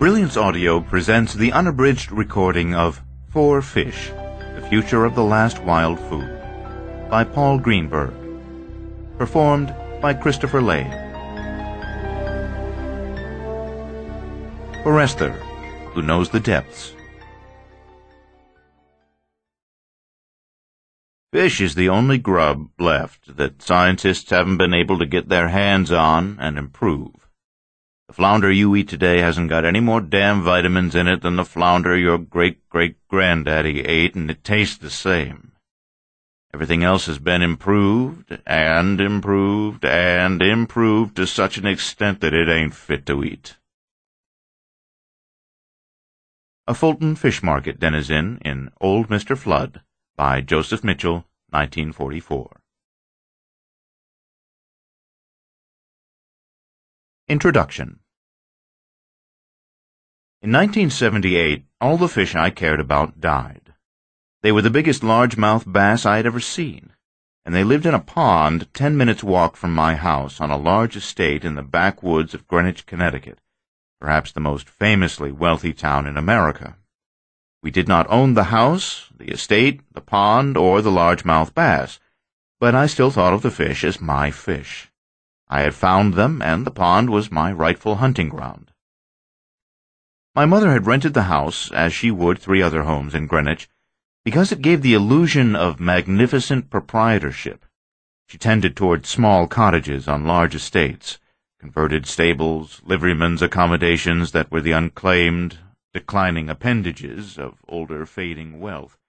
Brilliance Audio presents the unabridged recording of Four Fish, The Future of the Last Wild Food, by Paul Greenberg. Performed by Christopher Lay. For Esther, who knows the depths. Fish is the only grub left that scientists haven't been able to get their hands on and improve. The flounder you eat today hasn't got any more damn vitamins in it than the flounder your great-great-granddaddy ate, and it tastes the same. Everything else has been improved and improved and improved to such an extent that it ain't fit to eat. A Fulton Fish Market Denizen in Old Mr. Flood by Joseph Mitchell, 1944. Introduction. In 1978, all the fish I cared about died. They were the biggest largemouth bass I had ever seen, and they lived in a pond 10 minutes' walk from my house on a large estate in the backwoods of Greenwich, Connecticut, perhaps the most famously wealthy town in America. We did not own the house, the estate, the pond, or the largemouth bass, but I still thought of the fish as my fish. I had found them, and the pond was my rightful hunting ground. My mother had rented the house, as she would 3 other homes in Greenwich, because it gave the illusion of magnificent proprietorship. She tended toward small cottages on large estates, converted stables, liverymen's accommodations that were the unclaimed, declining appendages of older, fading wealth.